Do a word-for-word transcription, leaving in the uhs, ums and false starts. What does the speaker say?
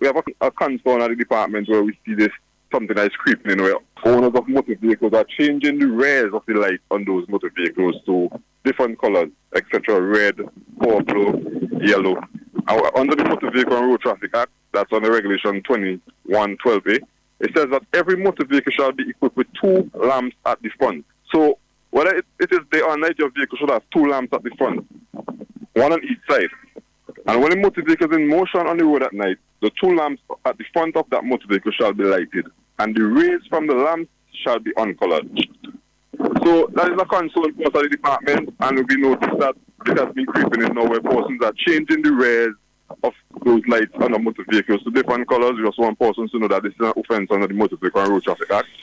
we have a, a concern at the department where we see this something that is creeping in where owners of motor vehicles are changing the rays of the light on those motor vehicles to different colors, et cetera. Red, purple, yellow. Uh, under the Motor Vehicle and Road Traffic Act, that's under Regulation twenty-one twelve A, it says that every motor vehicle shall be equipped with two lamps at the front. So whether it, it is day or night, your vehicle should have two lamps at the front, one on each side. And when the motor vehicle is in motion on the road at night, the two lamps at the front of that motor vehicle shall be lighted, and the rays from the lamps shall be uncolored. So that is a concern for us at the department, and we noticed that it has been creeping in now where persons are changing the rays of those lights on the motor vehicles to different colors. We just want persons to know that this is an offense under the Motor Vehicle and Road Traffic Act.